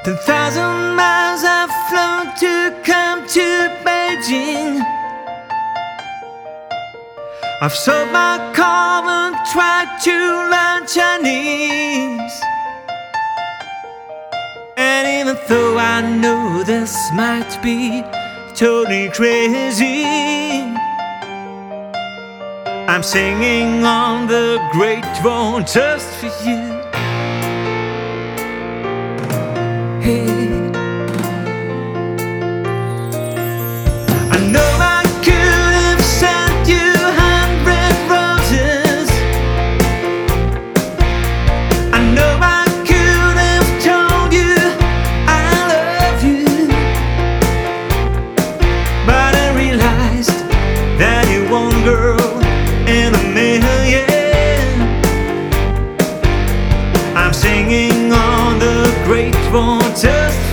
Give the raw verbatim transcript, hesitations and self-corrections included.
Ten thousand miles I've flown to come to Beijing. I've sold my car and tried to learn Chinese. And even though I know this might be totally crazy, I'm singing on the great phone just for you. Hey, I know I could have sent you a hundred roses. I know I could have told you I love you, but I realized that you're one girl in a million. I'm singing on the great phone just